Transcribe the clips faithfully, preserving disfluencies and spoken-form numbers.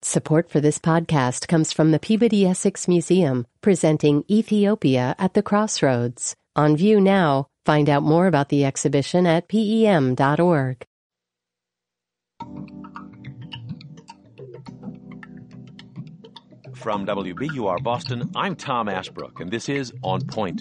Support for this podcast comes from the Peabody Essex Museum, presenting Ethiopia at the Crossroads. On view now. Find out more about the exhibition at P E M dot org. From W B U R Boston, I'm Tom Ashbrook, and this is On Point.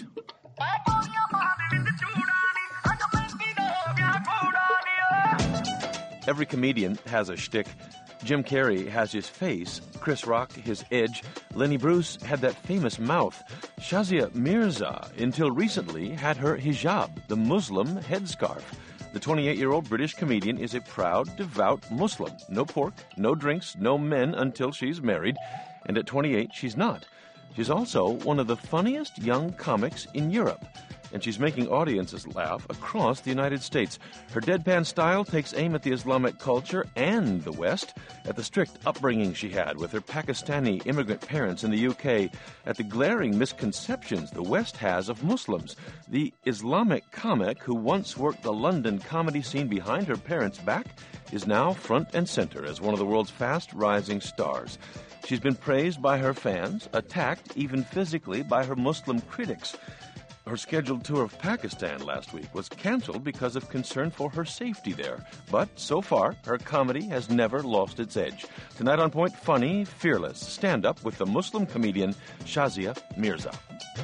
Every comedian has a shtick. Jim Carrey has his face, Chris Rock his edge, Lenny Bruce had that famous mouth. Shazia Mirza, until recently, had her hijab, the Muslim headscarf. The twenty-eight-year-old British comedian is a proud, devout Muslim. No pork, no drinks, no men until she's married. And at twenty-eight, she's not. She's also one of the funniest young comics in Europe. And she's making audiences laugh across the United States. Her deadpan style takes aim at the Islamic culture and the West, at the strict upbringing she had with her Pakistani immigrant parents in the U K, at the glaring misconceptions the West has of Muslims. The Islamic comic who once worked the London comedy scene behind her parents' back is now front and center as one of the world's fast-rising stars. She's been praised by her fans, attacked even physically by her Muslim critics. Her scheduled tour of Pakistan last week was canceled because of concern for her safety there. But so far, her comedy has never lost its edge. Tonight on Point, funny, fearless, stand-up with the Muslim comedian Shazia Mirza.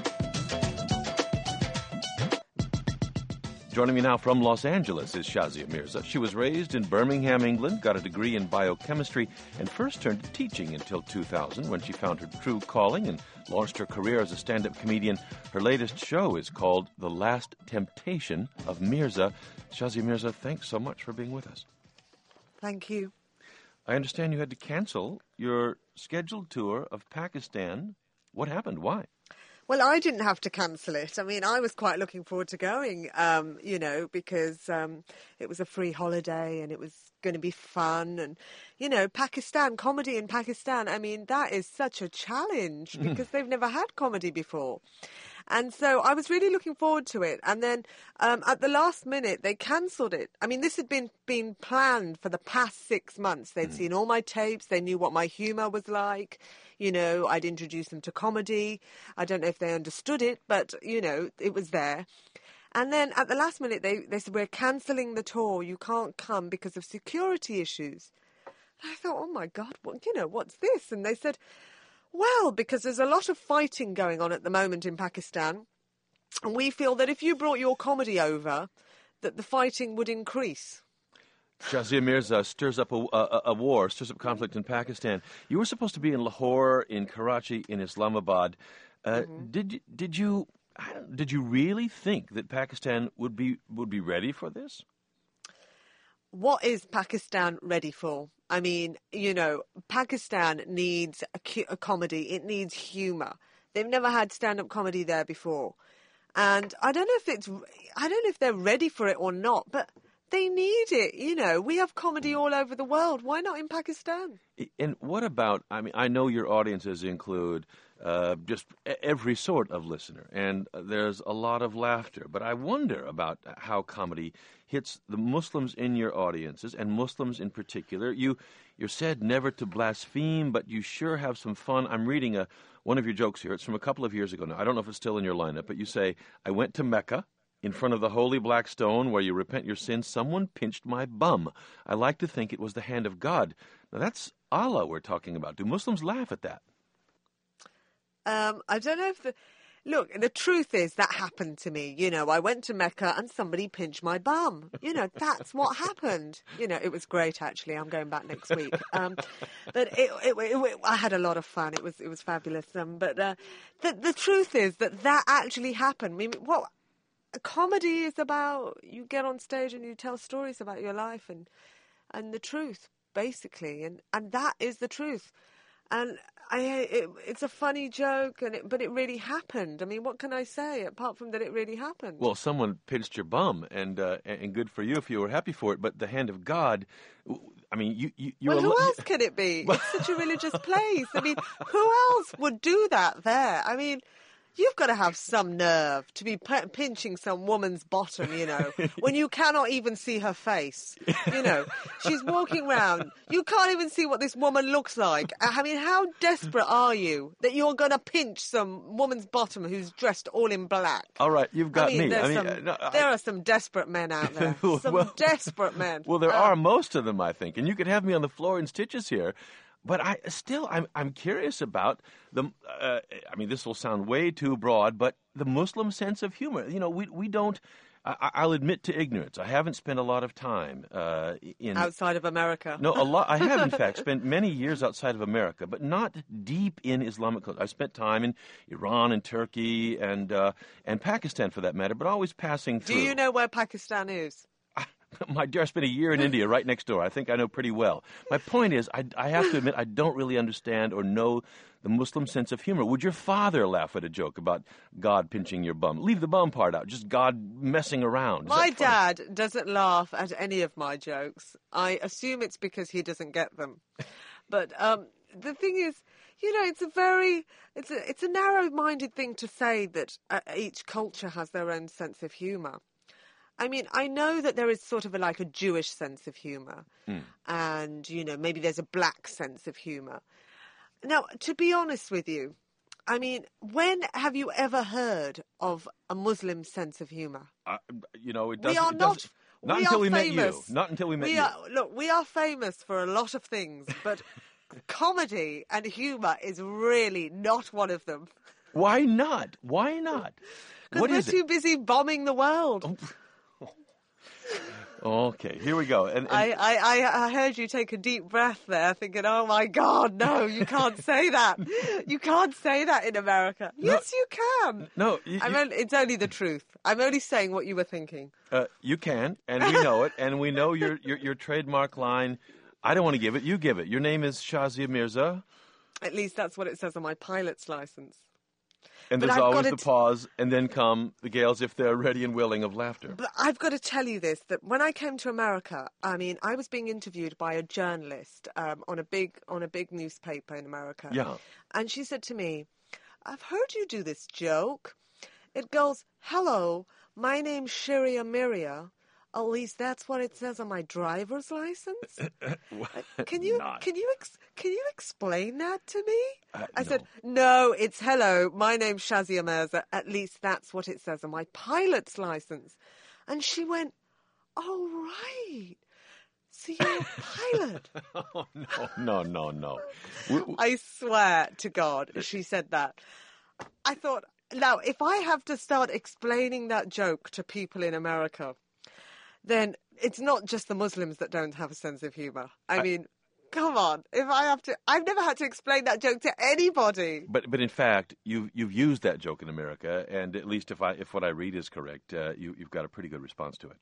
Joining me now from Los Angeles is Shazia Mirza. She was raised in Birmingham, England, got a degree in biochemistry, and first turned to teaching until two thousand when she found her true calling and launched her career as a stand-up comedian. Her latest show is called The Last Temptation of Mirza. Shazia Mirza, thanks so much for being with us. Thank you. I understand you had to cancel your scheduled tour of Pakistan. What happened? Why? Well, I didn't have to cancel it. I mean, I was quite looking forward to going, um, you know, because um, it was a free holiday and it was going to be fun. And, you know, Pakistan, comedy in Pakistan, I mean, that is such a challenge because they've never had comedy before. And so I was really looking forward to it. And then um, at the last minute, they cancelled it. I mean, this had been, been planned for the past six months. They'd mm. seen all my tapes. They knew what my humour was like. You know, I'd introduced them to comedy. I don't know if they understood it, but, you know, it was there. And then at the last minute, they, they said, we're cancelling the tour. You can't come because of security issues. And I thought, oh, my God, what, you know, what's this? And they said, well, because there's a lot of fighting going on at the moment in Pakistan. And we feel that if you brought your comedy over, that the fighting would increase. Shazia Mirza stirs up a, a, a war, stirs up conflict in Pakistan. You were supposed to be in Lahore, in Karachi, in Islamabad. Uh, mm-hmm. Did did you did you really think that Pakistan would be would be ready for this? What is Pakistan ready for? I mean, you know, Pakistan needs a, a comedy. It needs humour. They've never had stand-up comedy there before, and I don't know if it's I don't know if they're ready for it or not, but they need it, you know. We have comedy all over the world. Why not in Pakistan? And what about, I mean, I know your audiences include uh, just every sort of listener, and there's a lot of laughter. But I wonder about how comedy hits the Muslims in your audiences, and Muslims in particular. You, you're said never to blaspheme, but you sure have some fun. I'm reading a one of your jokes here. It's from a couple of years ago now. I don't know if it's still in your lineup, but you say, I went to Mecca. In front of the holy black stone where you repent your sins, someone pinched my bum. I like to think it was the hand of God. Now, that's Allah we're talking about. Do Muslims laugh at that? Um, I don't know if the... Look, the truth is that happened to me. You know, I went to Mecca and somebody pinched my bum. You know, that's what happened. You know, it was great, actually. I'm going back next week. Um, but it, it, it, it, I had a lot of fun. It was it was fabulous. Um, but uh, the, the truth is that that actually happened. I mean, what... Comedy is about you get on stage and you tell stories about your life and and the truth, basically, and and that is the truth. And I it, it's a funny joke, and it, but it really happened. I mean, what can I say apart from that it really happened? Well, someone pinched your bum, and uh, and good for you if you were happy for it. But the hand of God, I mean, you you. You're well, who al- else can it be? It's such a religious place. I mean, who else would do that there? I mean. You've got to have some nerve to be p- pinching some woman's bottom, you know, when you cannot even see her face. You know, she's walking around. You can't even see what this woman looks like. I mean, how desperate are you that you're going to pinch some woman's bottom who's dressed all in black? All right, you've got I mean, me. I mean, some, uh, no, I... there are some desperate men out there. Some well, desperate men. Well, there uh, are most of them, I think, and you could have me on the floor in stitches here. But I still, I'm, I'm curious about the. Uh, I mean, this will sound way too broad, but the Muslim sense of humor. You know, we we don't. I, I'll admit to ignorance. I haven't spent a lot of time uh, in outside of America. No, a lot. I have, in fact, spent many years outside of America, but not deep in Islamic culture. I've spent time in Iran and Turkey and uh, and Pakistan, for that matter, but always passing through. Do you know where Pakistan is? My dear, I spent a year in India right next door. I think I know pretty well. My point is, I, I have to admit, I don't really understand or know the Muslim sense of humor. Would your father laugh at a joke about God pinching your bum? Leave the bum part out. Just God messing around. Is my dad doesn't laugh at any of my jokes. I assume it's because he doesn't get them. But um, the thing is, you know, it's a very, it's a, it's a narrow-minded thing to say that uh, each culture has their own sense of humour. I mean, I know that there is sort of a, like a Jewish sense of humour mm. and, you know, maybe there's a black sense of humour. Now, to be honest with you, I mean, when have you ever heard of a Muslim sense of humour? Uh, you know, it doesn't... We are it not... doesn't, not we until are we famous. met you. Not until we met we you. Are, look, we are famous for a lot of things, but comedy and humour is really not one of them. Why not? Why not? Because we're too busy bombing the world. Oh. Okay, here we go. And, and I, I, I heard you take a deep breath there, thinking, "Oh my God, no! You can't say that. You can't say that in America." No, yes, you can. No, you, I'm you, only, it's only the truth. I'm only saying what you were thinking. Uh, you can, and we know it, and we know your, your your trademark line. I don't want to give it. You give it. Your name is Shazia Mirza. At least that's what it says on my pilot's license. And but there's I've always got the t- pause, and then come the Gales if they're ready and willing of laughter. But I've got to tell you this, that when I came to America, I mean, I was being interviewed by a journalist um, on a big on a big newspaper in America. Yeah. And she said to me, "I've heard you do this joke. It goes, 'Hello, my name's Sharia Miria.' At least that's what it says on my driver's license." Can you Not. can you ex- can you explain that to me? Uh, I no. said, "No, it's hello. My name's Shazia Mirza. At least that's what it says on my pilot's license." And she went, "Oh right, so you're a pilot." Oh, no, no, no, no. We, I swear to God, she said that. I thought, now if I have to start explaining that joke to people in America, then it's not just the Muslims that don't have a sense of humour. I, I mean, come on. If I have to, I've never had to explain that joke to anybody. But, but in fact, you've you've used that joke in America, and at least if I if what I read is correct, uh, you you've got a pretty good response to it.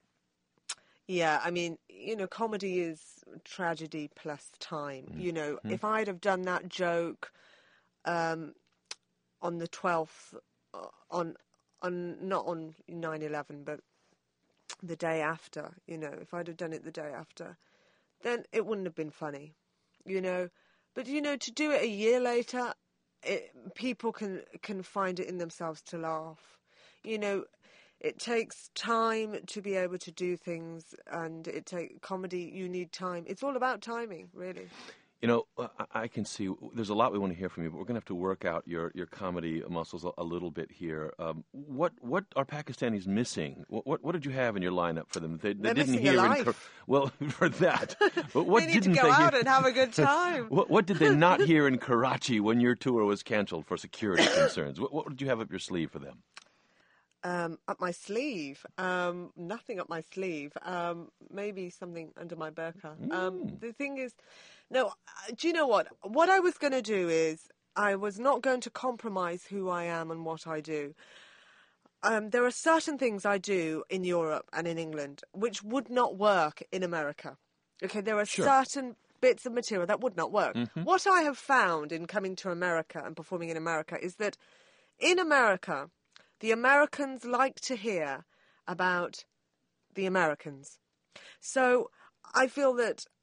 Yeah, I mean, you know, comedy is tragedy plus time. Mm. You know, mm. if I'd have done that joke um, on the twelfth, uh, on on not on nine eleven, but the day after, you know, if I'd have done it the day after, then it wouldn't have been funny, you know. But, you know, to do it a year later, it, people can can find it in themselves to laugh. You know, it takes time to be able to do things, and it take comedy, you need time. It's all about timing, really. You know, I can see there's a lot we want to hear from you, but we're going to have to work out your, your comedy muscles a, a little bit here. Um, what what are Pakistanis missing? What, what what did you have in your lineup for them? They, They're they didn't missing hear a life. in, well, for that. But what they need didn't to go they out hear? and have a good time. what, what did they not hear in Karachi when your tour was canceled for security concerns? What, what did you have up your sleeve for them? Um, up my sleeve, um, nothing up my sleeve. Um, maybe something under my burqa. Mm. Um, the thing is, no. Do you know what? What I was going to do is I was not going to compromise who I am and what I do. Um, there are certain things I do in Europe and in England which would not work in America. Okay, there are sure. certain bits of material that would not work. Mm-hmm. What I have found in coming to America and performing in America is that in America, the Americans like to hear about the Americans. So I feel that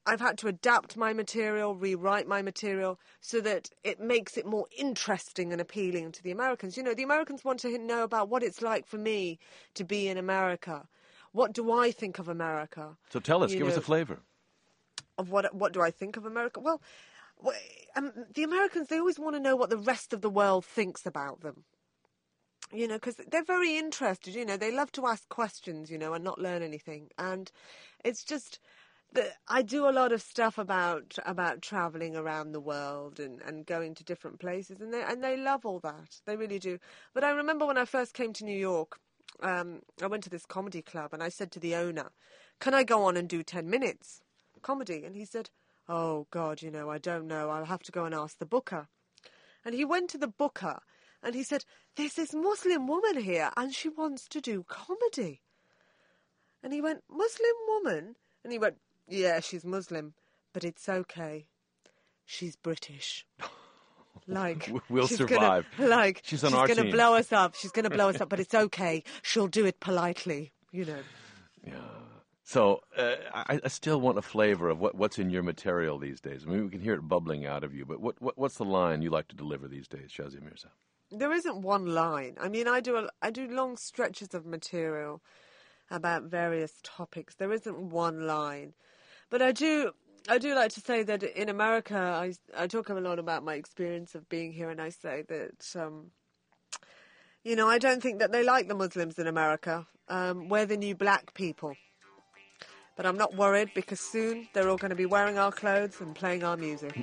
I've had to adapt my material, rewrite my material, so that it makes it more interesting and appealing to the Americans. You know, the Americans want to know about what it's like for me to be in America. What do I think of America? So tell us, you give know, us a flavor. Of what what do I think of America? Well, um, the Americans, they always want to know what the rest of the world thinks about them. You know, because they're very interested, you know, they love to ask questions, you know, and not learn anything. And it's just that I do a lot of stuff about about travelling around the world and, and going to different places, and they, and they love all that. They really do. But I remember when I first came to New York, um, I went to this comedy club, and I said to the owner, can I go on and do ten minutes comedy? And he said, oh, God, you know, I don't know. I'll have to go and ask the booker. And he went to the booker, and he said, there's this Muslim woman here, and she wants to do comedy. And he went, Muslim woman? And he went, yeah, she's Muslim, but it's okay. She's British. Like, we'll she's survive. Gonna, like, she's on she's our gonna team. blow us up. She's going to blow us up, but it's okay. She'll do it politely, you know. Yeah. So uh, I, I still want a flavor of what, what's in your material these days. I mean, we can hear it bubbling out of you, but what, what what's the line you like to deliver these days, Shazia Mirza? There isn't one line. I mean, I do a, I do long stretches of material about various topics. There isn't one line. But I do I do like to say that in America, I, I talk a lot about my experience of being here, and I say that, um, you know, I don't think that they like the Muslims in America. Um, we're the new black people. But I'm not worried, because soon they're all going to be wearing our clothes and playing our music.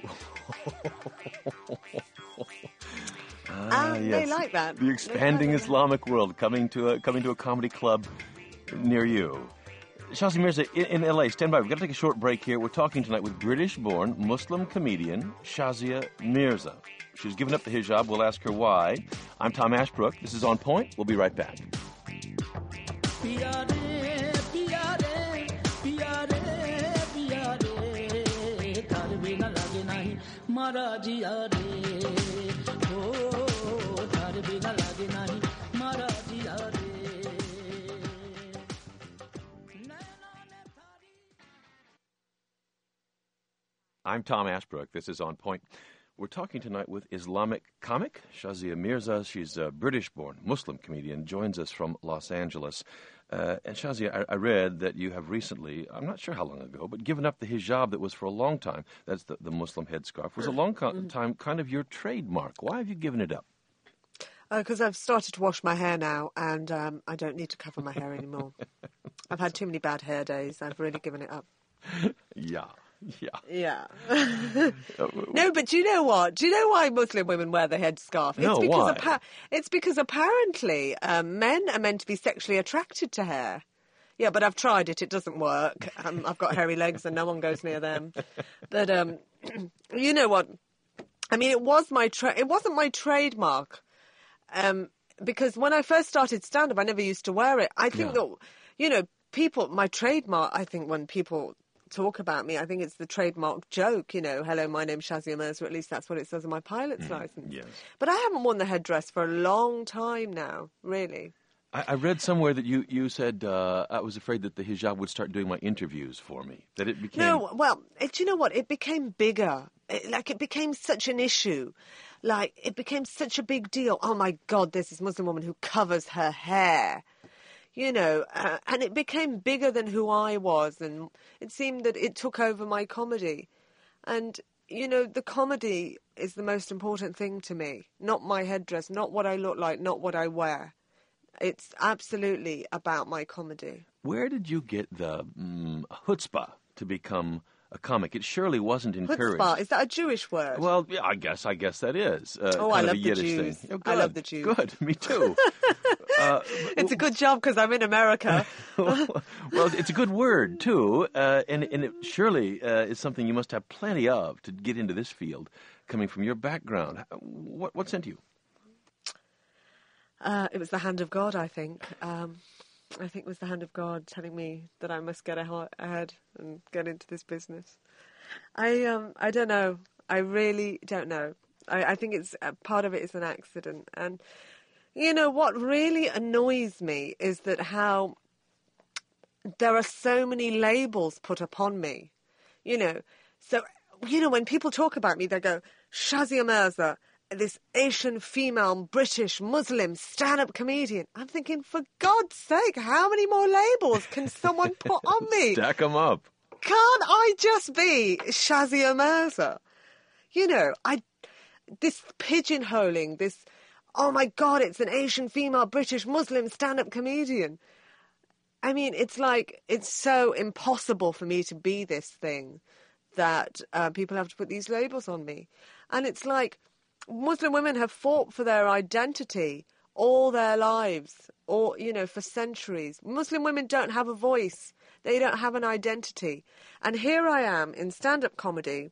ah, and yes. they like that. The expanding like Islamic world coming to a coming to a comedy club near you. Shazia Mirza, in, in L A, stand by. We've got to take a short break here. We're talking tonight with British-born Muslim comedian Shazia Mirza. She's given up the hijab. We'll ask her why. I'm Tom Ashbrook. This is On Point. We'll be right back. I'm Tom Ashbrook. This is On Point. We're talking tonight with Islamic comic Shazia Mirza. She's a British-born Muslim comedian, joins us from Los Angeles. Uh, and Shazia, I, I read that you have recently, I'm not sure how long ago, but given up the hijab that was for a long time, that's the, the Muslim headscarf, was a long co- time kind of your trademark. Why have you given it up? Because uh, I've started to wash my hair now, and um, I don't need to cover my hair anymore. I've had too many bad hair days. I've really given it up. Yeah. Yeah. Yeah. No, but do you know what? Do you know why Muslim women wear the headscarf? No, it's because why? Appa- it's because apparently um, men are meant to be sexually attracted to hair. Yeah, but I've tried it. It doesn't work. Um, I've got hairy legs and no one goes near them. But um, you know what? I mean, it was my tra- it wasn't my trademark. Um, because when I first started stand-up, I never used to wear it. I think Yeah. that, you know, people, my trademark, I think when people talk about me, I think it's the trademark joke, you know, hello, my name's Shazia Mirza, or at least that's what it says on my pilot's license. Yes. But I haven't worn the headdress for a long time now, really. I, I read somewhere that you, you said uh, I was afraid that the hijab would start doing my interviews for me, that it became... No, well, it, do you know what? It became bigger. It, like, it became such an issue. Like, it became such a big deal. Oh, my God, there's this Muslim woman who covers her hair. You know, uh, and it became bigger than who I was, and it seemed that it took over my comedy. And, you know, the comedy is the most important thing to me, not my headdress, not what I look like, not what I wear. It's absolutely about my comedy. Where did you get the mm, chutzpah to become a comic? It surely wasn't encouraged. Chutzpah, is that a Jewish word? Well, yeah, I guess I guess that is. Uh, Oh, kind I of love a the Yiddish Jews. thing. Oh, I good. love the Jews. Good, me too. uh, It's a good job because I'm in America. well, it's a good word too, uh, and and it surely uh, is something you must have plenty of to get into this field, coming from your background. What what sent you? Uh, it was the hand of God, I think. Um, I think it was the hand of God telling me that I must get ahe- ahead and get into this business. I um I don't know. I really don't know. I, I think it's uh, part of it is an accident. And you know what really annoys me is that how there are so many labels put upon me. You know, so, you know, when people talk about me, they go, Shazia Mirza, this Asian female British Muslim stand-up comedian. I'm thinking, for God's sake, how many more labels can someone put on me? Stack them up. Can't I just be Shazia Mirza? You know, I this pigeonholing, this, oh my God, it's an Asian female British Muslim stand-up comedian. I mean, it's like, it's so impossible for me to be this thing that uh, people have to put these labels on me. And it's like, Muslim women have fought for their identity all their lives, or, you know, for centuries. Muslim women don't have a voice. They don't have an identity. And here I am in stand-up comedy,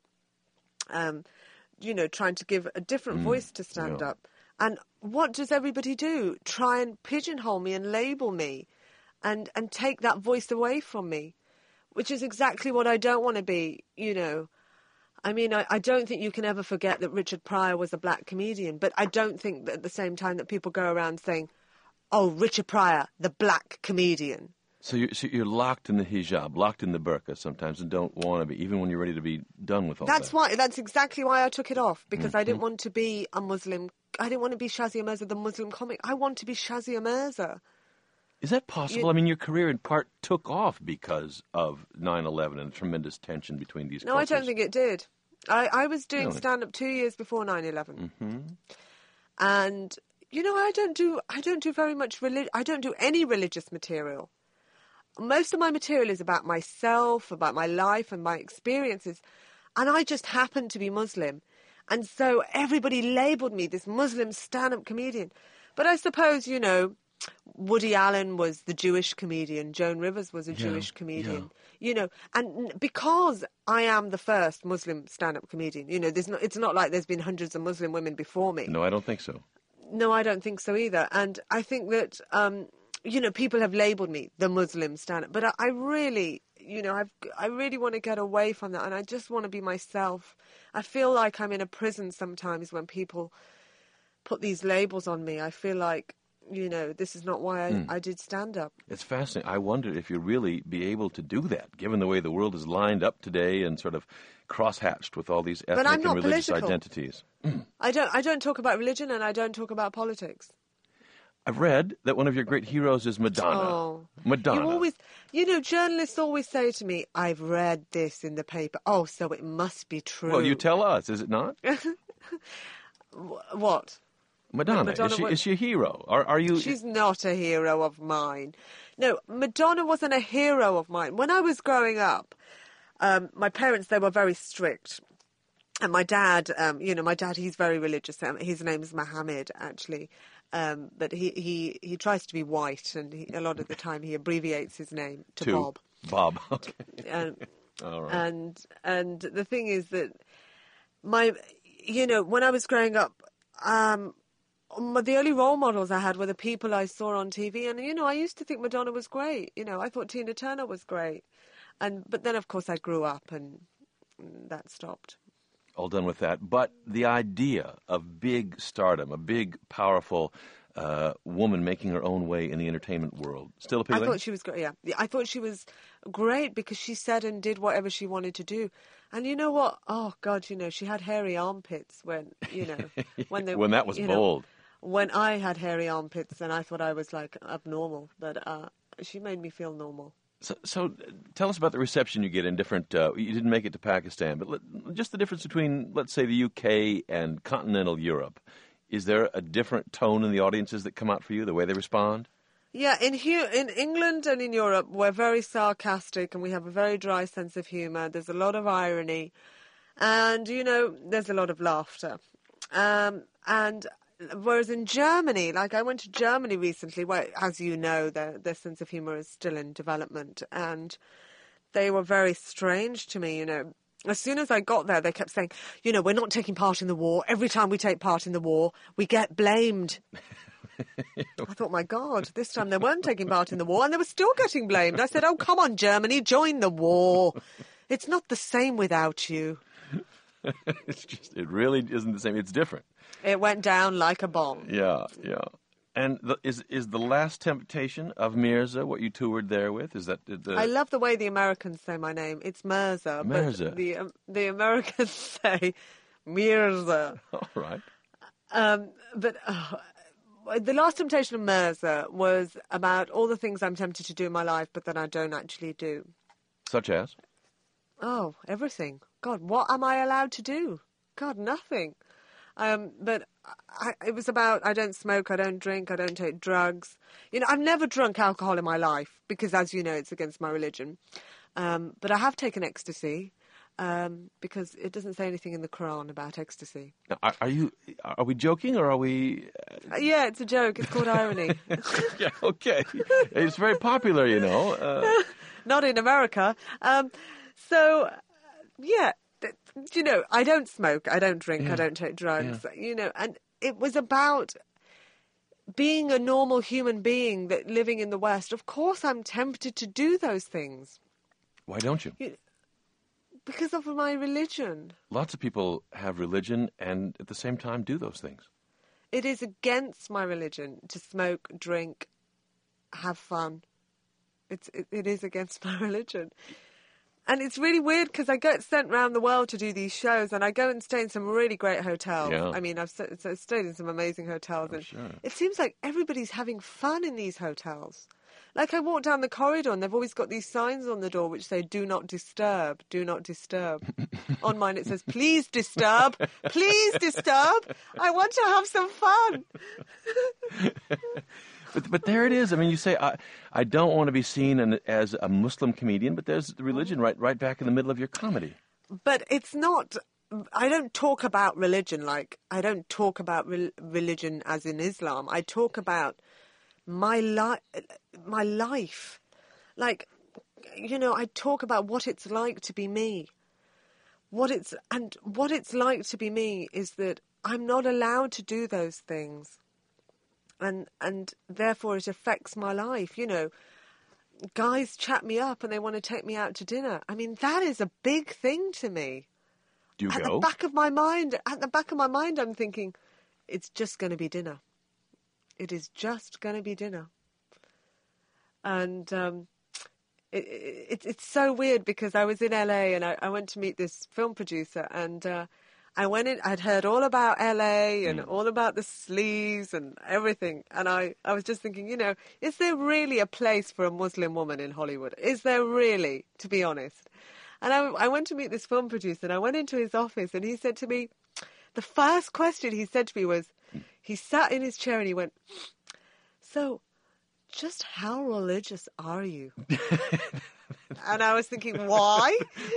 um, you know, trying to give a different mm, voice to stand-up. Yeah. And what does everybody do? Try and pigeonhole me and label me and, and take that voice away from me, which is exactly what I don't want to be, you know. I mean, I, I don't think you can ever forget that Richard Pryor was a black comedian, but I don't think that at the same time that people go around saying, oh, Richard Pryor, the black comedian. So you're, so you're locked in the hijab, locked in the burqa sometimes, and don't want to be, even when you're ready to be done with all that's that. Why, that's exactly why I took it off, because mm-hmm. I didn't want to be a Muslim. I didn't want to be Shazia Mirza, the Muslim comic. I want to be Shazia Mirza. Is that possible? You, I mean, your career in part took off because of nine eleven and the tremendous tension between these No, cultures. I don't think it did. I, I was doing really? stand-up two years before nine eleven. Mm-hmm. And, you know, I don't do I don't do very much, relig- I don't do any religious material. Most of my material is about myself, about my life and my experiences. And I just happened to be Muslim. And so everybody labelled me this Muslim stand-up comedian. But I suppose, you know, Woody Allen was the Jewish comedian. Joan Rivers was a yeah, Jewish comedian. Yeah. You know, and because I am the first Muslim stand-up comedian, you know, there's not, it's not like there's been hundreds of Muslim women before me. No, I don't think so. No, I don't think so either. And I think that, um, you know, people have labelled me the Muslim stand-up. But I, I really, you know, I've, I really want to get away from that. And I just want to be myself. I feel like I'm in a prison sometimes when people put these labels on me. I feel like, you know, this is not why I, mm. I did stand-up. It's fascinating. I wondered if you'd really be able to do that, given the way the world is lined up today and sort of cross-hatched with all these ethnic and religious political. identities. Mm. I don't I don't talk about religion and I don't talk about politics. I've read that one of your great heroes is Madonna. Oh. Madonna. You always, you know, journalists always say to me, I've read this in the paper. Oh, so it must be true. Well, you tell us, is it not? What? Madonna, Madonna is she was, is she a hero? Are are you? She's not a hero of mine. No, Madonna wasn't a hero of mine. When I was growing up, um, my parents, they were very strict. And my dad, um, you know, my dad, he's very religious. Um, his name is Mohammed, actually. Um, but he, he, he tries to be white, and he, a lot of the time he abbreviates his name to, to Bob. Bob, okay. Um, All right. And, and the thing is that my, you know, when I was growing up, um, the only role models I had were the people I saw on T V. And, you know, I used to think Madonna was great. You know, I thought Tina Turner was great. And But then, of course, I grew up and that stopped. All done with that. But the idea of big stardom, a big, powerful uh, woman making her own way in the entertainment world, still appealing? I thought she was great, yeah. I thought she was great because she said and did whatever she wanted to do. And you know what? Oh, God, you know, she had hairy armpits when, you know. When, they, when that was you bold. Know, when I had hairy armpits and I thought I was, like, abnormal. But uh, she made me feel normal. So, so tell us about the reception you get in different, uh, you didn't make it to Pakistan, but let, just the difference between, let's say, the U K and continental Europe. Is there a different tone in the audiences that come out for you, the way they respond? Yeah, in here, in England and in Europe, we're very sarcastic and we have a very dry sense of humour. There's a lot of irony and, you know, there's a lot of laughter. Um, and... Whereas in Germany, like I went to Germany recently, where, as you know, their, their sense of humour is still in development, and they were very strange to me, you know. As soon as I got there, they kept saying, you know, we're not taking part in the war. Every time we take part in the war, we get blamed. I thought, my God, this time they weren't taking part in the war, and they were still getting blamed. I said, oh, come on, Germany, join the war. It's not the same without you. It's just, it really isn't the same. It's different. It went down like a bomb. Yeah, yeah. And the, is is the Last Temptation of Mirza what you toured there with? Is that the? I love the way the Americans say my name. It's Mirza, Mirza. but the um, the Americans say Mirza. All right. Um, but uh, the Last Temptation of Mirza was about all the things I'm tempted to do in my life, but that I don't actually do. Such as? Oh, everything. God, what am I allowed to do? God, nothing. Um, but I, it was about I don't smoke, I don't drink, I don't take drugs. You know, I've never drunk alcohol in my life because, as you know, it's against my religion. Um, but I have taken ecstasy um, because it doesn't say anything in the Quran about ecstasy. Now, are, are you? Are we joking or are we? Uh, yeah, it's a joke. It's called irony. Yeah, okay. It's very popular, you know. Uh... Not in America. Um, so, uh, yeah. You know, I don't smoke, I don't drink, Yeah. I don't take drugs, Yeah. you know, and it was about being a normal human being that living in the West. Of course I'm tempted to do those things. Why don't you? You, because of my religion. Lots of people have religion and at the same time do those things. It is against my religion to smoke, drink, have fun. It's, it, it is against my religion. And it's really weird because I get sent around the world to do these shows, and I go and stay in some really great hotels. Yeah. I mean, I've st- so stayed in some amazing hotels, Oh, and sure. it seems like everybody's having fun in these hotels. Like I walk down the corridor, and they've always got these signs on the door which say "Do not disturb, do not disturb." On mine it says "Please disturb, please disturb. I want to have some fun." But but there it is. I mean, you say I I don't want to be seen an, as a Muslim comedian, but there's the religion right right back in the middle of your comedy. But it's not. I don't talk about religion like I don't talk about re- religion as in Islam. I talk about my life, my life. Like, you know, I talk about what it's like to be me. What it's and what it's like to be me is that I'm not allowed to do those things. And and therefore it affects my life, you know. Guys chat me up and they want to take me out to dinner. I mean, that is a big thing to me. Do you At go? the back of my mind, at the back of my mind, I'm thinking, it's just going to be dinner. It is just going to be dinner. And um, it, it, it's so weird because I was in L A and I, I went to meet this film producer and uh, I went in, I'd heard all about L A and Mm. all about the sleaze and everything. And I, I was just thinking, you know, is there really a place for a Muslim woman in Hollywood? Is there really, to be honest? And I, I went to meet this film producer and I went into his office and he said to me, the first question he said to me was, he sat in his chair and he went, so just how religious are you? And I was thinking, why?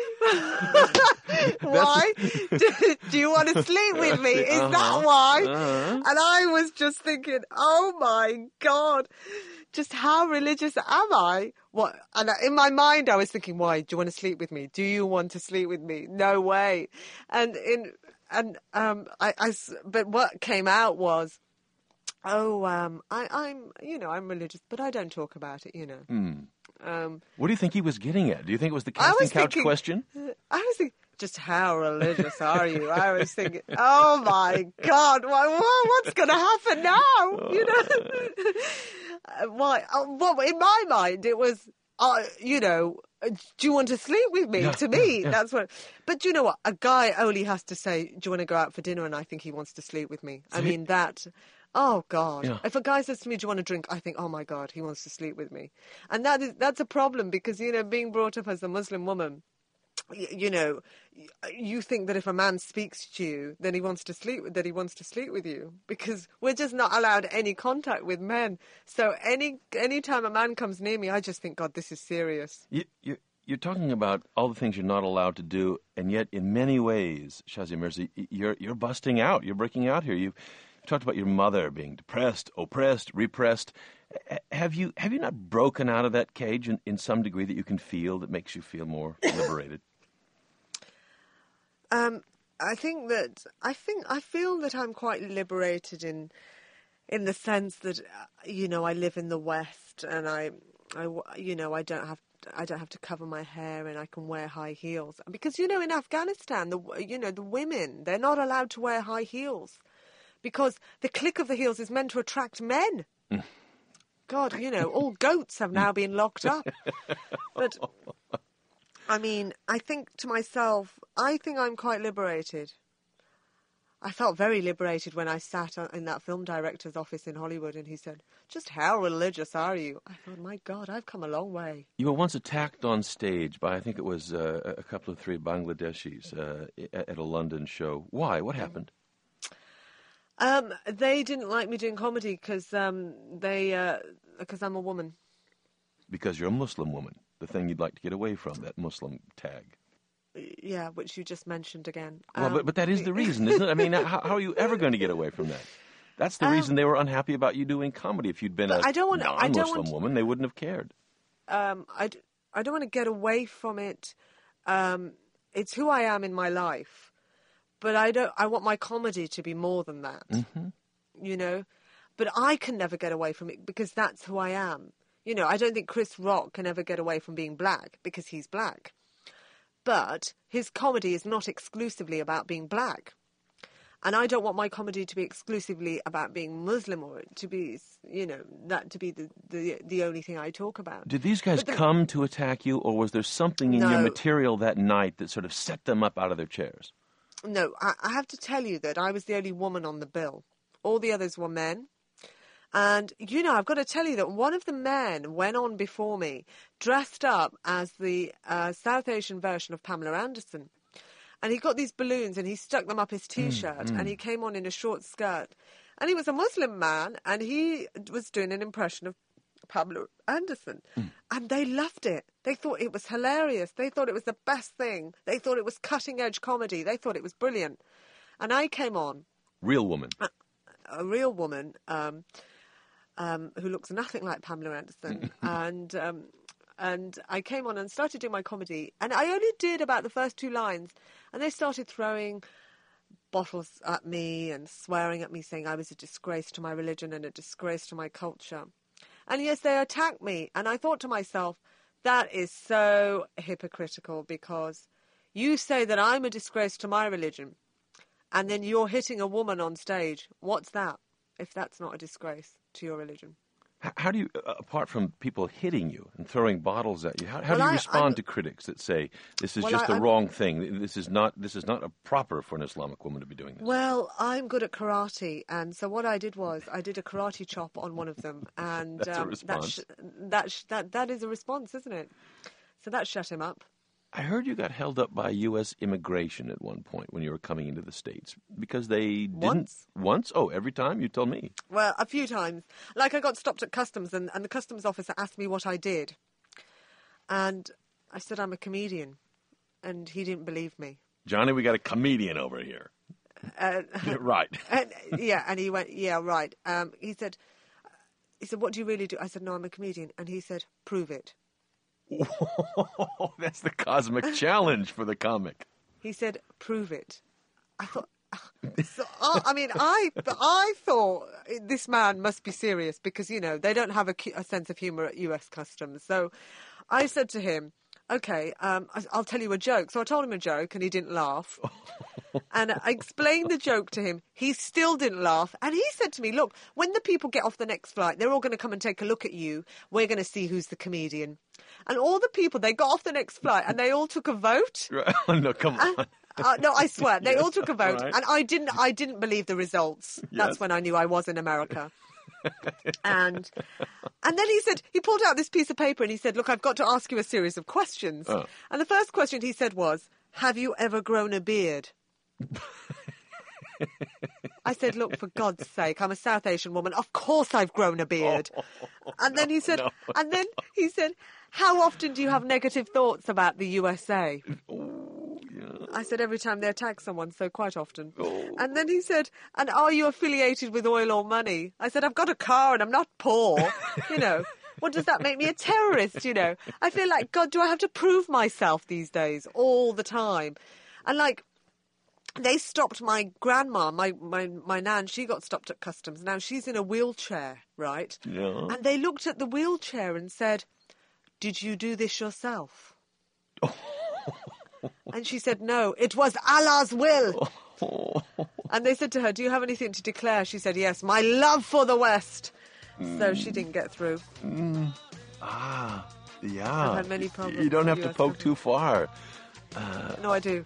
Why? Do, do you want to sleep with me? Is Uh-huh. that why? Uh-huh. And I was just thinking, oh my God, just how religious am I? What? And in my mind, I was thinking, why? Do you want to sleep with me? Do you want to sleep with me? No way. And in and um, I, I s- but what came out was, oh, um, I, I'm, you know, I'm religious, but I don't talk about it, you know. Mm. Um, What do you think he was getting at? Do you think it was the I casting was couch thinking- question? I was thinking, just how religious are you? I was thinking, oh my God, what, what, what's going to happen now? You know, Uh, why? Uh, well, in my mind, it was, uh, you know, uh, do you want to sleep with me? Yeah, to me, yeah, yeah. that's what. But do you know what? A guy only has to say, do you want to go out for dinner? And I think he wants to sleep with me. I So he- mean, that. Oh God! Yeah. If a guy says to me, "Do you want to drink?" I think, "Oh my God, he wants to sleep with me," and that is that's a problem because you know, being brought up as a Muslim woman, y- you know, y- you think that if a man speaks to you, then he wants to sleep that he wants to sleep with you because we're just not allowed any contact with men. So any any time a man comes near me, I just think, God, this is serious. You, you, you're talking about all the things you're not allowed to do, and yet in many ways, Shazia Mirza, y- you're, you're busting out. You're breaking out here. You've talked about your mother being depressed, oppressed, repressed. H- Have you have you not broken out of that cage in, in some degree that you can feel that makes you feel more liberated? Um, I think that I think I feel that I'm quite liberated in in the sense that uh, you know I live in the West and I, I w- you know I don't have I don't have to cover my hair and I can wear high heels because you know in Afghanistan the you know the women they're not allowed to wear high heels because the click of the heels is meant to attract men. God, you know, all goats have now been locked up. But, I mean, I think to myself, I think I'm quite liberated. I felt very liberated when I sat in that film director's office in Hollywood and he said, just how religious are you? I thought, my God, I've come a long way. You were once attacked on stage by, I think it was uh, a couple of three Bangladeshis uh, at a London show. Why? What happened? Um, they didn't like me doing comedy because um, they, uh, because I'm a woman. Because you're a Muslim woman, the thing you'd like to get away from, that Muslim tag. Yeah, which you just mentioned again. Well, um, but, but that is the reason, isn't it? I mean, how, how are you ever going to get away from that? That's the um, reason they were unhappy about you doing comedy. If you'd been a I don't want, non-Muslim I don't want, woman, they wouldn't have cared. Um, I, I don't want to get away from it. Um, it's who I am in my life. But I don't. I want my comedy to be more than that, mm-hmm. you know. But I can never get away from it because that's who I am. You know, I don't think Chris Rock can ever get away from being black because he's black. But his comedy is not exclusively about being black. And I don't want my comedy to be exclusively about being Muslim or to be, you know, that to be the, the, the only thing I talk about. Did these guys the, come to attack you, or was there something in no, your material that night that sort of set them up out of their chairs? No, I, I have to tell you that I was the only woman on the bill. All the others were men. And, you know, I've got to tell you that one of the men went on before me, dressed up as the uh, South Asian version of Pamela Anderson. And he got these balloons and he stuck them up his T-shirt mm, mm. and he came on in a short skirt. And he was a Muslim man and he was doing an impression of Pamela Anderson. Mm. And they loved it. They thought it was hilarious. They thought it was the best thing. They thought it was cutting-edge comedy. They thought it was brilliant. And I came on. Real woman. A, a real woman. Um... Um, who looks nothing like Pamela Anderson, and um, and I came on and started doing my comedy, and I only did about the first two lines, and they started throwing bottles at me and swearing at me, saying I was a disgrace to my religion and a disgrace to my culture, and yes, they attacked me, and I thought to myself, that is so hypocritical because you say that I'm a disgrace to my religion, and then you're hitting a woman on stage. What's that, if that's not a disgrace to your religion? How do you, uh, apart from people hitting you and throwing bottles at you, how, how well, do you I, respond I'm, to critics that say this is well, just I, the I'm, wrong thing? This is not this is not a proper for an Islamic woman to be doing this. Well, I'm good at karate, and so what I did was I did a karate chop on one of them, and That's um, a response. that, sh- that, sh- that that is a response, isn't it? So that shut him up. I heard you got held up by U S immigration at one point when you were coming into the States because they didn't... Once. Once? Oh, every time? You told me. Well, a few times. Like I got stopped at customs and, and the customs officer asked me what I did. And I said, I'm a comedian. And he didn't believe me. Johnny, we got a comedian over here. Uh, right. And, yeah, and he went, yeah, right. Um, he said, he said, what do you really do? I said, no, I'm a comedian. And he said, prove it. That's the cosmic challenge for the comic. He said, prove it. I thought, so, I, I mean, I I thought this man must be serious because, you know, they don't have a, a sense of humour at U S Customs. So I said to him, okay, um, I, I'll tell you a joke. So I told him a joke and he didn't laugh. And I explained the joke to him. He still didn't laugh. And he said to me, look, when the people get off the next flight, they're all going to come and take a look at you. We're going to see who's the comedian. And all the people, they got off the next flight and they all took a vote. No, come on. And, uh, no, I swear. They Yes, all took a vote. right. And I didn't I didn't believe the results. That's Yes. when I knew I was in America. and and then he said, he pulled out this piece of paper and he said, look, I've got to ask you a series of questions. Oh. And the first question he said was, have you ever grown a beard? I said, look, for God's sake, I'm a South Asian woman. Of course I've grown a beard. Oh, and then he said, no. and then he said, how often do you have negative thoughts about the U S A? Oh, yeah. I said, every time they attack someone, so quite often. Oh. And then he said, and are you affiliated with oil or money? I said, I've got a car and I'm not poor. You know, what does that make me a terrorist, you know? I feel like, God, do I have to prove myself these days all the time? And like, they stopped my grandma, my, my, my nan, she got stopped at customs. Now she's in a wheelchair, right? Yeah. And they looked at the wheelchair and said, did you do this yourself? And she said, no, it was Allah's will. And they said to her, do you have anything to declare? She said, yes, my love for the West. Mm. So she didn't get through. Mm. Ah, yeah. I've had many problems. You don't have to U S poke government. too far. Uh, no, I do.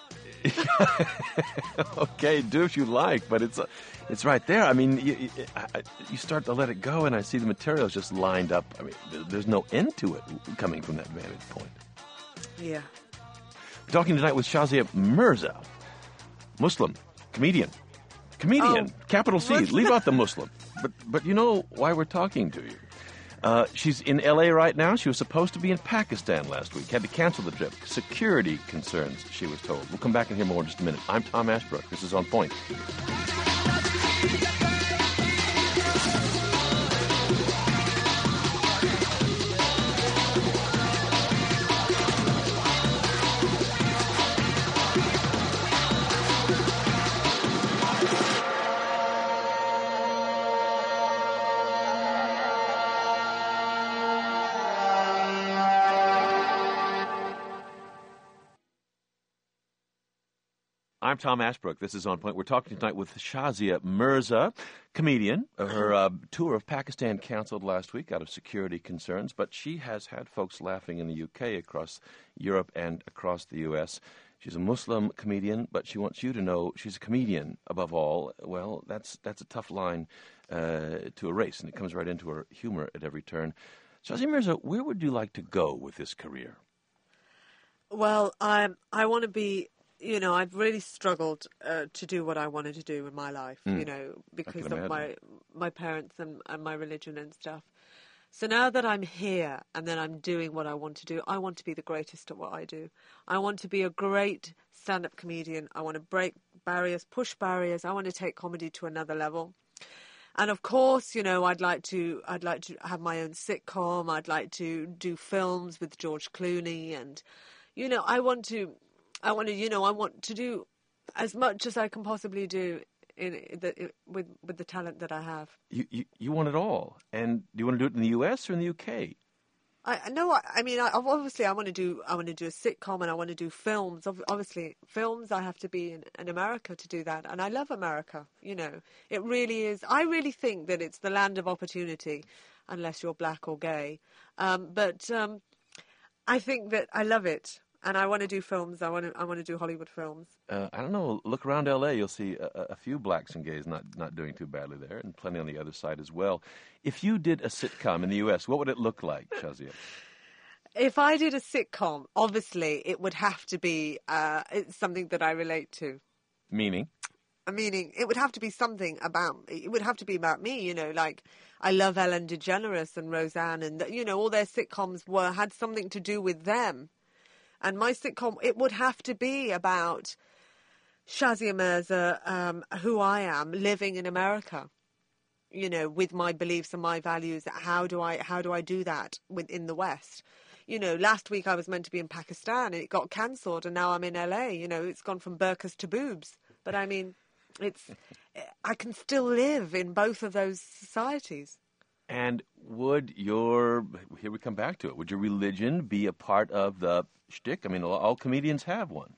Okay, do if you like, but it's uh, it's right there. I mean, you, you, I, you start to let it go, and I see the materials just lined up. I mean, there, there's no end to it coming from that vantage point. Yeah. We're talking tonight with Shazia Mirza, Muslim, comedian. Comedian, Oh, capital C, Muslim. leave out the Muslim. But, but you know why we're talking to you. Uh, she's in L A right now. She was supposed to be in Pakistan last week. Had to cancel the trip. Security concerns, she was told. We'll come back and hear more in just a minute. I'm Tom Ashbrook. This is On Point. I'm Tom Ashbrook. This is On Point. We're talking tonight with Shazia Mirza, comedian. Her uh, tour of Pakistan canceled last week out of security concerns, but she has had folks laughing in the U K, across Europe, and across the U S. She's a Muslim comedian, but she wants you to know she's a comedian above all. Well, that's that's a tough line uh, to erase, and it comes right into her humor at every turn. Shazia Mirza, where would you like to go with this career? Well, I I want to be, you know, I've really struggled uh, to do what I wanted to do in my life, Mm. you know, because can of my imagine. my parents and, and my religion and stuff. So now that I'm here and then I'm doing what I want to do, I want to be the greatest at what I do. I want to be a great stand-up comedian. I want to break barriers, push barriers. I want to take comedy to another level. And of course, you know, I'd like to I'd like to have my own sitcom. I'd like to do films with George Clooney, and you know, I want to I want to, you know, I want to do as much as I can possibly do in the, with with the talent that I have. You, you you want it all, and do you want to do it in the U S or in the U K? I no, I, I mean, I, obviously, I want to do I want to do a sitcom and I want to do films. Ob- Obviously, films I have to be in, in America to do that, and I love America. You know, it really is. I really think that it's the land of opportunity, unless you're black or gay. Um, but um, I think that I love it. And I want to do films. I want to. I want to do Hollywood films. Uh, I don't know. Look around L A. You'll see a, a few blacks and gays not, not doing too badly there, and plenty on the other side as well. If you did a sitcom in the U S, what would it look like, Shazia? If I did a sitcom, obviously it would have to be uh, it's something that I relate to. Meaning? Meaning, it would have to be something about. It would have to be about me. You know, like I love Ellen DeGeneres and Roseanne, and you know, all their sitcoms were had something to do with them. And my sitcom, it would have to be about Shazia Mirza, um, who I am, living in America. You know, with my beliefs and my values. How do I how do I do that within the West? You know, last week I was meant to be in Pakistan and it got cancelled, and now I'm in L A. You know, it's gone from burqas to boobs. But I mean, it's I can still live in both of those societies. And would your, here we come back to it, would your religion be a part of the shtick? I mean, all comedians have one.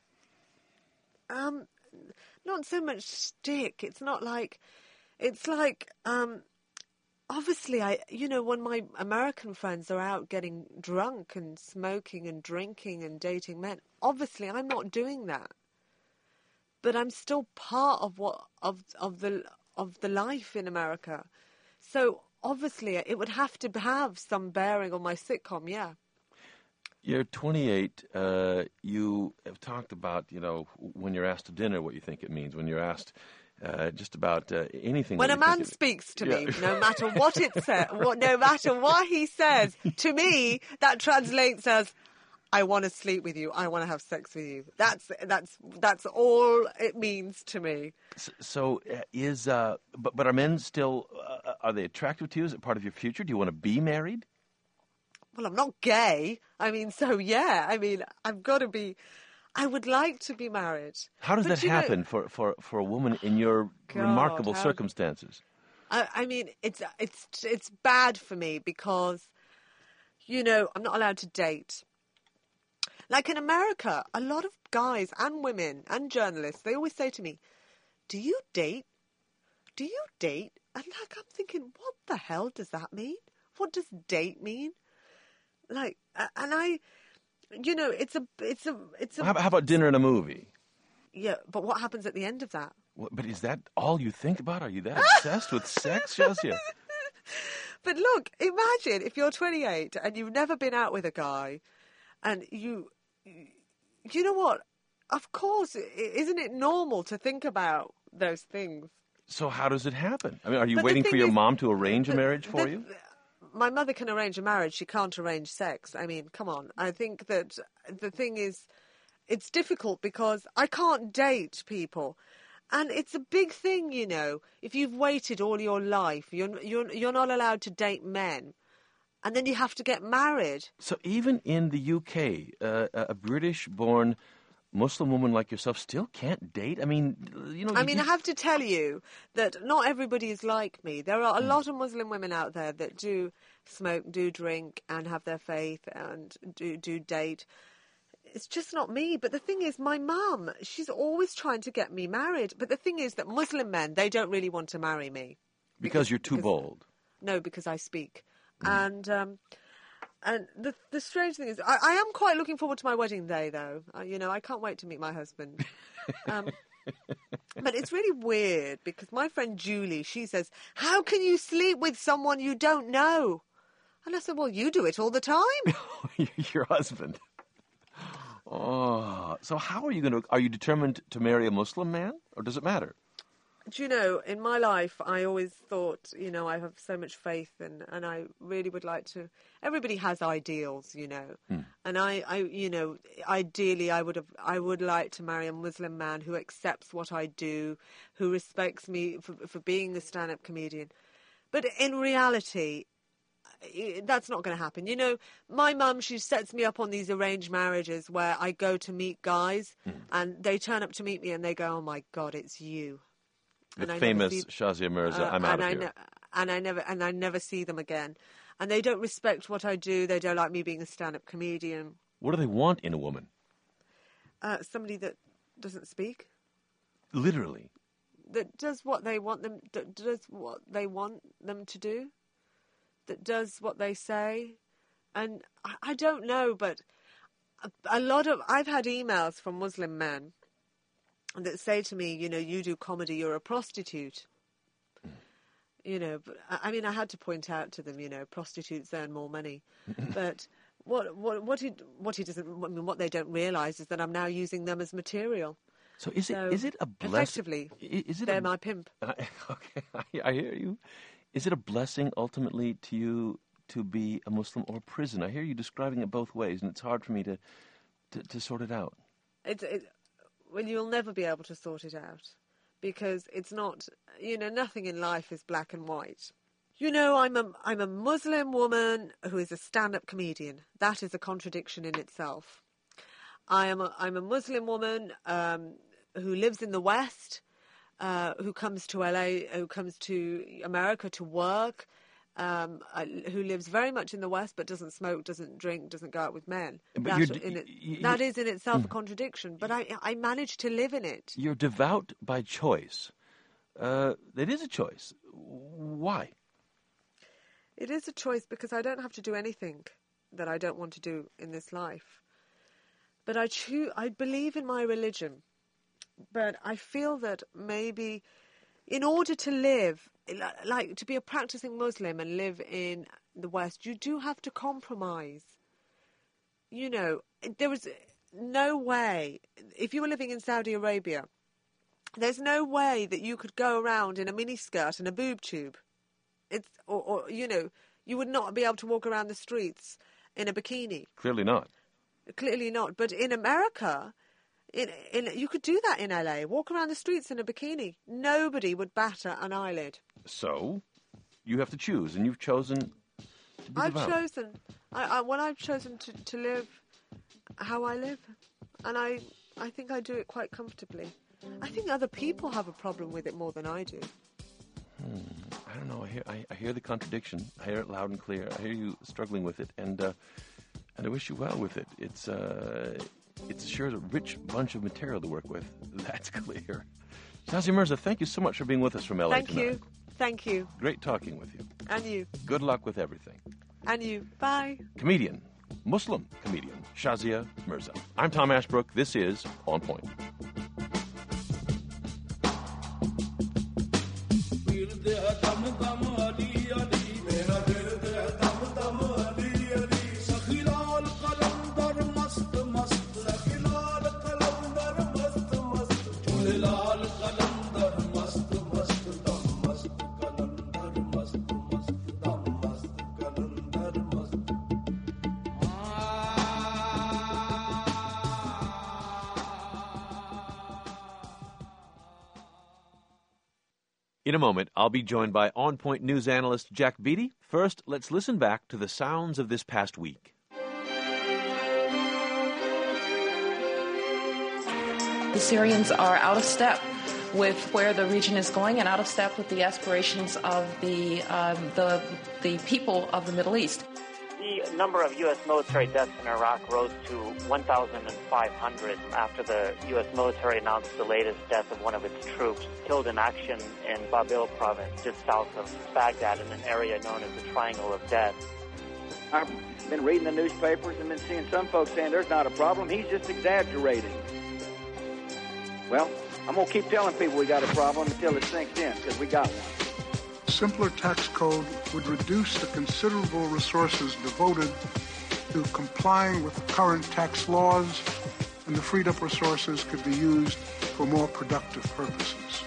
Um, not so much shtick. It's not like, it's like, um, obviously, I, you know, when my American friends are out getting drunk and smoking and drinking and dating men, obviously I'm not doing that. But I'm still part of what, of, of the, of the life in America. So, obviously, it would have to have some bearing on my sitcom, yeah. You're twenty-eight. Uh, you have talked about, you know, when you're asked to dinner, what you think it means. When you're asked uh, just about uh, anything. When a man it, speaks to yeah. me, no matter what it says, what, no matter what he says, to me, that translates as, I want to sleep with you. I want to have sex with you. That's that's that's all it means to me. So, so uh, is uh, but but are men still uh, are they attractive to you? Is it part of your future? Do you want to be married? Well, I'm not gay. I mean, so yeah. I mean, I've got to be. I would like to be married. How does But that you know- happen for, for, for a woman in your God, remarkable how- circumstances? I, I mean, it's it's it's bad for me because, you know, I'm not allowed to date. Like in America, a lot of guys and women and journalists, they always say to me, do you date? Do you date? And like, I'm thinking, what the hell does that mean? What does date mean? Like, uh, and I, you know, it's a, it's a, it's a. How, how about dinner and a movie? Yeah, but what happens at the end of that? What, but is that all you think about? Are you that obsessed with sex, Shazia? But look, imagine if you're twenty-eight and you've never been out with a guy, and you, you know what? Of course, isn't it normal to think about those things? So how does it happen? I mean, are you But the waiting for thing your is, mom to arrange a the- marriage for the- you? My mother can arrange a marriage. She can't arrange sex. I mean, come on. I think that the thing is, it's difficult because I can't date people. And it's a big thing, you know. If you've waited all your life, you're, you're, you're not allowed to date men. And then you have to get married. So even in the U K, uh, a British-born Muslim woman like yourself still can't date? I mean, you know... I you- mean, you- I have to tell you that not everybody is like me. There are a lot of Muslim women out there that do smoke, do drink, and have their faith, and do, do date. It's just not me. But the thing is, my mum, she's always trying to get me married. But the thing is that Muslim men, they don't really want to marry me. Because you're too because- bold. No, because I speak. And um, and the the strange thing is, I, I am quite looking forward to my wedding day, though. Uh, you know, I can't wait to meet my husband. Um, but it's really weird because my friend Julie, she says, how can you sleep with someone you don't know? And I said, well, you do it all the time. Your husband. Oh, so how are you going to... Are you determined to marry a Muslim man, or does it matter? Do you know, in my life, I always thought, you know, I have so much faith and, and I really would like to... Everybody has ideals, you know. Hmm. And I, I, you know, ideally I would have, I would like to marry a Muslim man who accepts what I do, who respects me for, for being a stand-up comedian. But in reality, i- that's not going to happen. You know, my mum, she sets me up on these arranged marriages where I go to meet guys and they turn up to meet me and they go, oh my God, it's you. The And I never famous see- Shazia Mirza, Uh, I'm out and of I here. ne- and I never and I never see them again. And they don't respect what I do. They don't like me being a stand-up comedian. What do they want in a woman? Uh, somebody that doesn't speak, Literally. that does what they want them, that does what they want them to do, that does what they say. And I, I don't know, but a, a lot of I've had emails from Muslim men that say to me, you know, you do comedy, you're a prostitute. You know, but I I mean, I had to point out to them, you know, prostitutes earn more money. But what what what he what he doesn't, I mean, what they don't realise is that I'm now using them as material. So is it So is it a blessing? effectively, Is it they're a, my pimp. I- okay, I, I hear you. Is it a blessing ultimately to you to be a Muslim or a prison? I hear you describing it both ways, and it's hard for me to to, to sort it out. It's it, well, you'll never be able to sort it out because it's not, you know, nothing in life is black and white. You know, I'm a I'm a Muslim woman who is a stand-up comedian. That is a contradiction in itself. I am a, I'm a Muslim woman um, who lives in the West, uh, who comes to L A, who comes to America to work, um, uh, who lives very much in the West but doesn't smoke, doesn't drink, doesn't go out with men. But That, you're d- in it, y- y- that is in itself a contradiction, but I, I managed to live in it. You're devout by choice. Uh, it is a choice. Why? It is a choice because I don't have to do anything that I don't want to do in this life. But I choose, I believe in my religion. But I feel that maybe in order to live, li- like to be a practicing Muslim and live in the West, you do have to compromise. You know, there was no way, if you were living in Saudi Arabia, there's no way that you could go around in a miniskirt and a boob tube. It's, or, or, you know, you would not be able to walk around the streets in a bikini. Clearly not. Clearly not. But in America, in, in, you could do that in L A. Walk around the streets in a bikini. Nobody would batter an eyelid. So, you have to choose, and you've chosen to be I've devout. chosen, I, I, well, I've chosen to, to live how I live. And I, I think I do it quite comfortably. I think other people have a problem with it more than I do. I don't know. I hear, I, I hear the contradiction. I hear it loud and clear. I hear you struggling with it, and uh, And I wish you well with it. It's uh, it's sure a rich bunch of material to work with. That's clear. Shazia Mirza, thank you so much for being with us from L A Thank tonight. you. Thank you. Great talking with you. And you. Good luck with everything. And you. Bye. Comedian, Muslim comedian, Shazia Mirza. I'm Tom Ashbrook. This is On Point. In a moment, I'll be joined by On Point news analyst Jack Beatty. First, let's listen back to the sounds of this past week. The Syrians are out of step with where the region is going and out of step with the aspirations of the um, the, the people of the Middle East. The number of U S military deaths in Iraq rose to one thousand five hundred after the U S military announced the latest death of one of its troops killed in action in Babil province, just south of Baghdad, in an area known as the Triangle of Death. I've been reading the newspapers and been seeing some folks saying there's not a problem, he's just exaggerating. Well, I'm going to keep telling people we got a problem until it sinks in, because we got one. Simpler tax code would reduce the considerable resources devoted to complying with current tax laws, and the freed up resources could be used for more productive purposes.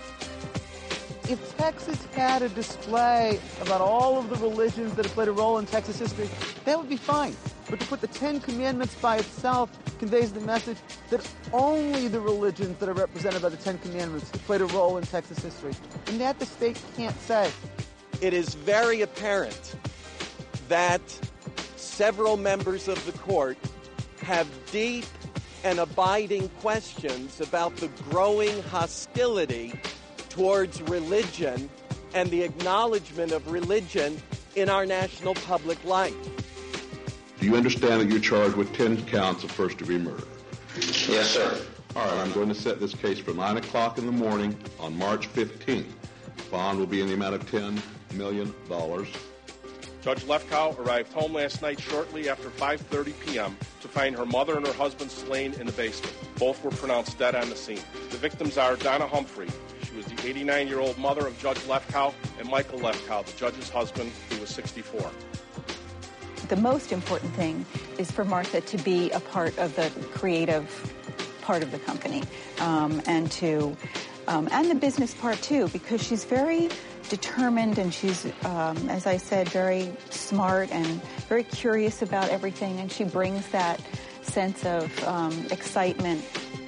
If Texas had a display about all of the religions that have played a role in Texas history, that would be fine. But to put the Ten Commandments by itself conveys the message that only the religions that are represented by the Ten Commandments played a role in Texas history. And that the state can't say. It is very apparent that several members of the court have deep and abiding questions about the growing hostility towards religion and the acknowledgement of religion in our national public life. Do you understand that you're charged with ten counts of first-degree murder? Yes, sir. All right, I'm going to set this case for nine o'clock in the morning on March fifteenth. Bond will be in the amount of ten million dollars. Judge Lefkow arrived home last night shortly after five thirty p.m. to find her mother and her husband slain in the basement. Both were pronounced dead on the scene. The victims are Donna Humphrey. She was the eighty-nine-year-old mother of Judge Lefkow, and Michael Lefkow, the judge's husband, who was sixty-four. The most important thing is for Martha to be a part of the creative part of the company, um, and to um, and the business part too, because she's very determined and she's, um, as I said, very smart and very curious about everything, and she brings that sense of um, excitement.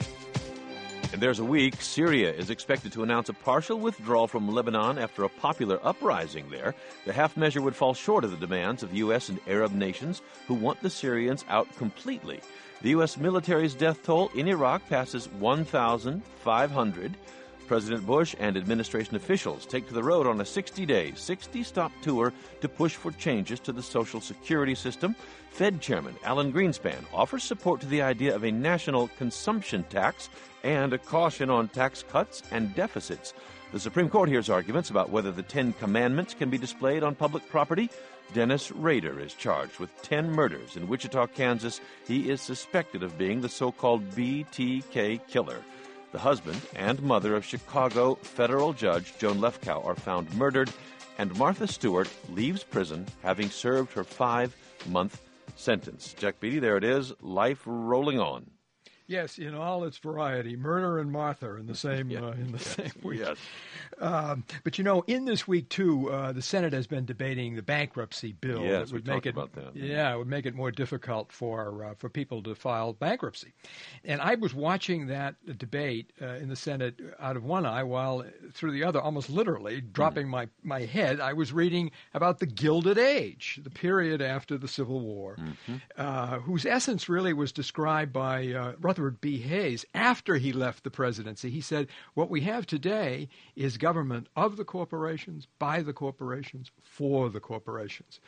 And there's a week, Syria is expected to announce a partial withdrawal from Lebanon after a popular uprising there. The half measure would fall short of the demands of U S and Arab nations who want the Syrians out completely. The U S military's death toll in Iraq passes one thousand five hundred. President Bush and administration officials take to the road on a sixty-day, sixty-stop tour to push for changes to the Social Security system. Fed Chairman Alan Greenspan offers support to the idea of a national consumption tax and a caution on tax cuts and deficits. The Supreme Court hears arguments about whether the Ten Commandments can be displayed on public property. Dennis Rader is charged with ten murders in Wichita, Kansas. He is suspected of being the so-called B T K killer. The husband and mother of Chicago federal judge Joan Lefkow are found murdered, and Martha Stewart leaves prison having served her five-month sentence. Jack Beatty, there it is, life rolling on. Yes, in all its variety, murder and Martha in the same yeah. uh, in the yes. same week. Yes. Um, but you know, in this week too, uh, the Senate has been debating the bankruptcy bill. Yes, that would we make talked it, about that. Yeah, it would make it more difficult for uh, for people to file bankruptcy. And I was watching that debate uh, in the Senate out of one eye, while through the other, almost literally dropping mm. my my head, I was reading about the Gilded Age, the period after the Civil War, mm-hmm. uh, whose essence really was described by uh, Rutherford B. Hayes after he left the presidency. He said, what we have today is government of the corporations, by the corporations, for the corporations.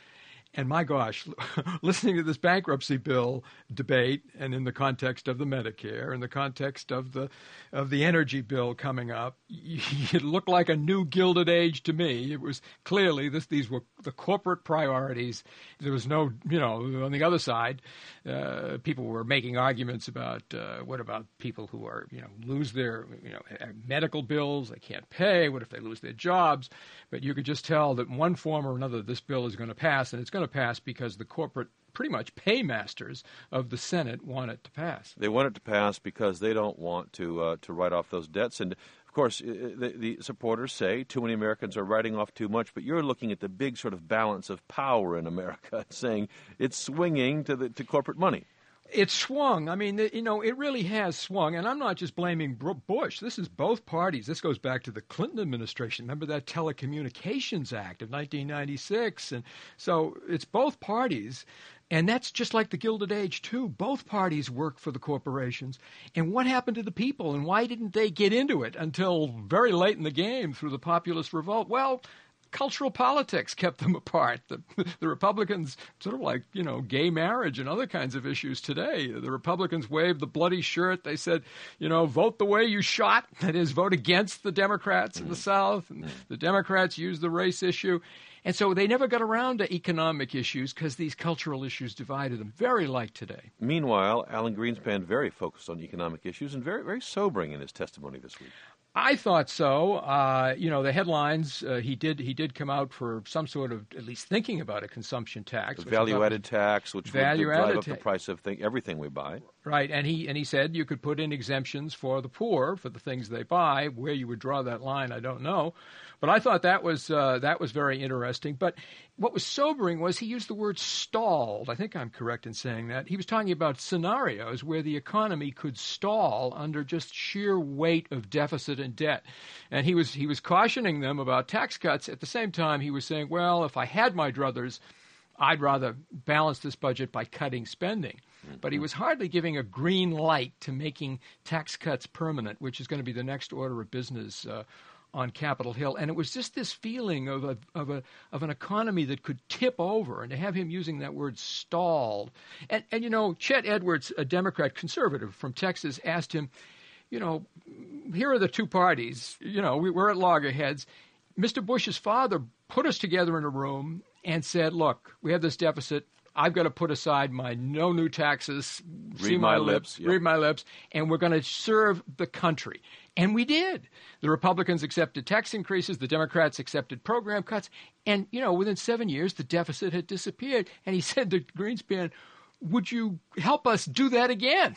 And my gosh, listening to this bankruptcy bill debate, and in the context of the Medicare, in the context of the of the energy bill coming up, it looked like a new Gilded Age to me. It was clearly this; these were the corporate priorities. There was no, you know, on the other side, uh, people were making arguments about uh, what about people who are, you know, lose their, you know, medical bills, they can't pay. What if they lose their jobs? But you could just tell that in one form or another, this bill is going to pass, and it's going to pass because the corporate, pretty much paymasters of the Senate want it to pass. They want it to pass because they don't want to uh, to write off those debts. And, of course, the, the supporters say too many Americans are writing off too much, but you're looking at the big sort of balance of power in America, saying it's swinging to the to corporate money. It swung. I mean, you know, it really has swung. And I'm not just blaming Bush. This is both parties. This goes back to the Clinton administration. Remember that Telecommunications Act of nineteen ninety-six? And so it's both parties. And that's just like the Gilded Age, too. Both parties work for the corporations. And what happened to the people? And why didn't they get into it until very late in the game through the populist revolt? Well, cultural politics kept them apart. The, the Republicans, sort of like, you know, gay marriage and other kinds of issues today. The Republicans waved the bloody shirt. They said, you know, vote the way you shot. That is, vote against the Democrats in the South. And the Democrats used the race issue. And so they never got around to economic issues because these cultural issues divided them, very like today. Meanwhile, Alan Greenspan very focused on economic issues and very, very sobering in his testimony this week. I thought so. Uh, you know, the headlines, uh, he did he did come out for some sort of, at least thinking about a consumption tax. Value-added tax, which would drive up the price of thing, everything we buy. Right, and he and he said you could put in exemptions for the poor, for the things they buy. Where you would draw that line, I don't know. But I thought that was uh, that was very interesting. But what was sobering was he used the word stalled. I think I'm correct in saying that. He was talking about scenarios where the economy could stall under just sheer weight of deficit and debt. And he was he was cautioning them about tax cuts. At the same time, he was saying, well, if I had my druthers, I'd rather balance this budget by cutting spending. Mm-hmm. But he was hardly giving a green light to making tax cuts permanent, which is going to be the next order of business uh, on Capitol Hill. And it was just this feeling of a of a of an economy that could tip over, and to have him using that word stalled. And and you know, Chet Edwards, a Democrat conservative from Texas, asked him, you know, here are the two parties, you know, we, we're at loggerheads. Mister Bush's father put us together in a room and said, look, we have this deficit. I've got to put aside my no new taxes, read see my, my lips, lips, yep. read my lips, and we're going to serve the country. And we did. The Republicans accepted tax increases. The Democrats accepted program cuts. And, you know, within seven years, the deficit had disappeared. And he said to Greenspan, would you help us do that again?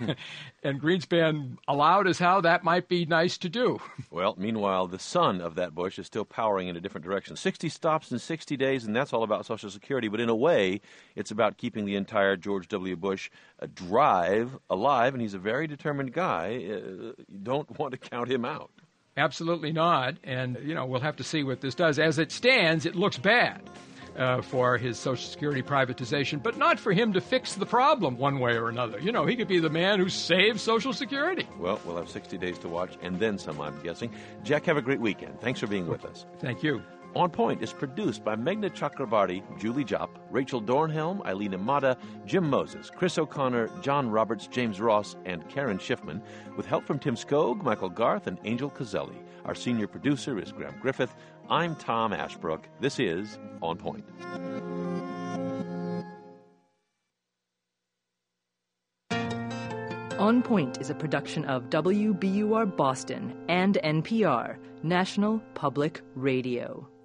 And Greenspan allowed as how that might be nice to do. Well, meanwhile, the son of that Bush is still powering in a different direction. sixty stops in sixty days, and that's all about Social Security. But in a way, it's about keeping the entire George W. Bush uh, drive alive, and he's a very determined guy. Uh, you don't want to count him out. Absolutely not. And, you know, we'll have to see what this does. As it stands, it looks bad. Uh, for his Social Security privatization, but not for him to fix the problem one way or another. You know, he could be the man who saves Social Security. Well, we'll have sixty days to watch, and then some, I'm guessing. Jack, have a great weekend. Thanks for being with us. Thank you. On Point is produced by Meghna Chakrabarty, Julie Jopp, Rachel Dornhelm, Eileen Imada, Jim Moses, Chris O'Connor, John Roberts, James Ross, and Karen Schiffman, with help from Tim Skog, Michael Garth, and Angel Cazelli. Our senior producer is Graham Griffith. I'm Tom Ashbrook. This is On Point. On Point is a production of W B U R Boston and N P R, National Public Radio.